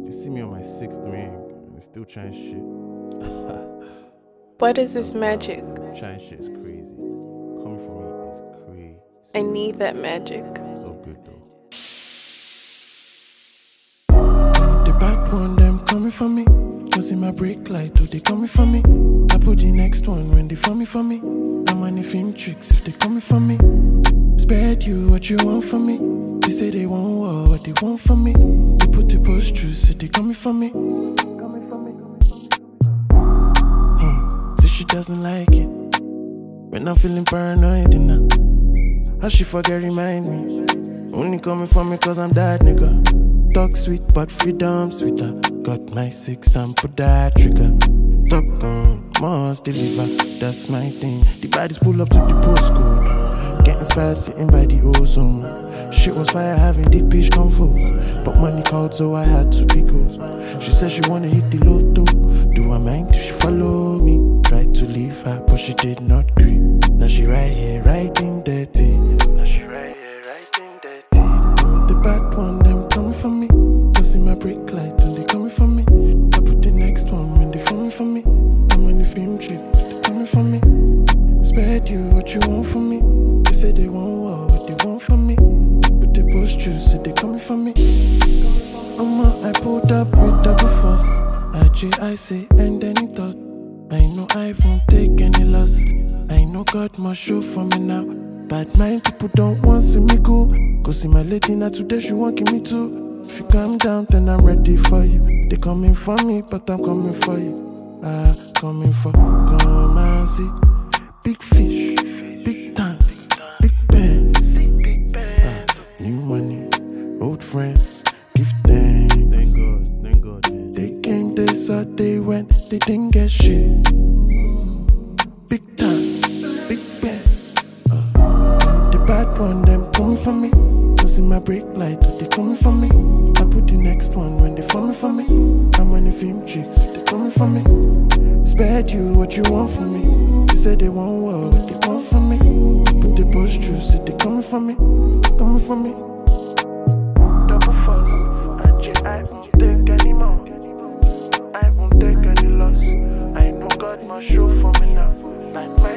They see me on my 6th ring and they still trying shit. What is this magic? Trying shit is crazy. Coming from me is crazy. I need that magic. So good though. The bad one, them coming for me. Just in my brake light, oh, they coming for me. I put the next one when they for me. I'm on the film tricks if they coming for me. Spared you what you want from me. They say they want war, what they want from me. They put the post through, say they coming for me. Say she doesn't like it when I'm feeling paranoid enough. How she forget remind me. Only coming for me cause I'm that nigga. Talk sweet but freedom sweeter. Got my 6 and put that trigger. Top gun, must deliver, that's my thing. The bodies pull up to the postcode. Getting inspired sitting by the ozone. Shit was fire having deep pitch comfort. But money called so I had to be ghost. She said she wanna hit the lotto. Do I mind if she follow me? Tried to leave her but she did not agree. Now she right here writing dirty. The bad one, them coming for me. Just in my brake light and they coming for me. I put the next one when they coming for me. I'm on the film trick, they coming for me. Spared you what you want from me. They say they want war, what they want from me. But they post you, say they coming for me. I pulled up with double force. I say, and then he thought. I know I won't take any loss. I know God must show for me now. Bad mind people don't want to see me cool. Go see my lady now today, she won't give me two. If you calm down, then I'm ready for you. They coming for me, but I'm coming for you. Coming for, come and see. Big fish, big tank, big bands. New money, old friends, give thanks. Thank God, man. They came, they saw, they went, they didn't get shit. Big time, big bands. The bad one, them coming for me. Just in my brake light, they coming for me. I put the next one when they coming for me. I'm on the film tricks, they coming for me. Spared you what you want from me. They say they want war, what they want from me. But they post true, say they coming for me. Coming for me. Double fast, I won't take any more. I won't take any loss. I know God must show for me now. Like